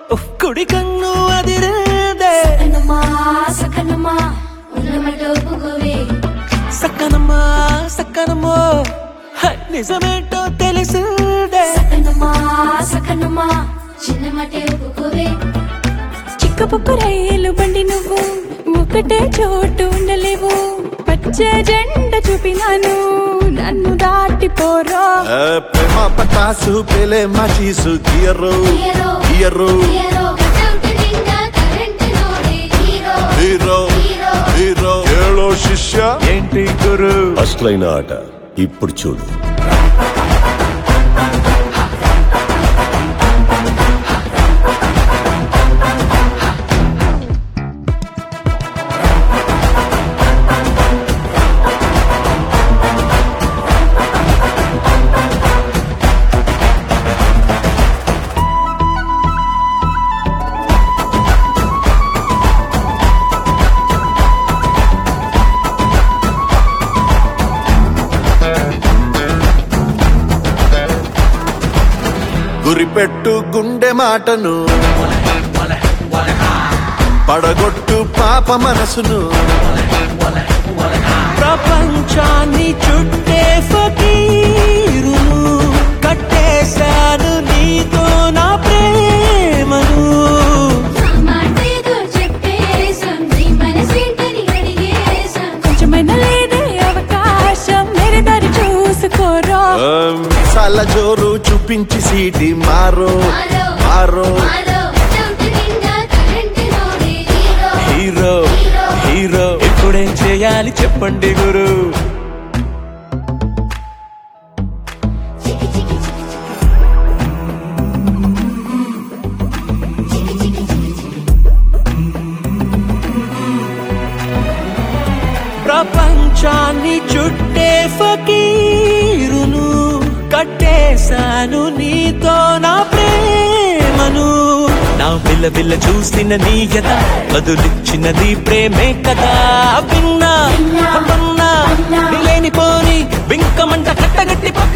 కుడి కన్ను అదిరేదే సకనమా ఉన్నమటోపుకోవే సక్కనమ్మా సక్కనమ్మో నిజమేంటో తెలిసిందే సకనమా చిన్నమటే ఒప్పుకోవే చిక్కపుక్క రైలు బండి నువ్వు ఒకటే చోటు ఉండలేవు పచ్చ జెండ చూపినాను నన్ను దాటిపోరా ప్రేమ పటాసు పేలే మాచీసు దియరు దియరు హీరో హీరో ఏలో శిష్య ఏంటి గురు అసలైన ఆట ఇప్పుడు చూడు. గురిపెట్టు గుండె మాటను పడగొట్టు పాప మనసును ప్రపంచాన్ని చుట్టే ఫకీరును కట్టేశాను నీతో నా ప్రేమను కొంచెమైనా లేదే అవకాశం వేరే దారి చూసుకోరా సాల జోరు చూపించి సీటి మారో మారో హీరో హీరో ఇప్పుడేం చేయాలి చెప్పండి గురు ప్రపంచాన్ని చుట్టే ఫకీరును కట్టేశాను నీతో నా ప్రేమను నా బిల్ల బిల్ల చూసిన నీయత బదులిచ్చినది ప్రేమే కదా విన్నా లేని పోని బింకమంట కట్టగట్టి పక్క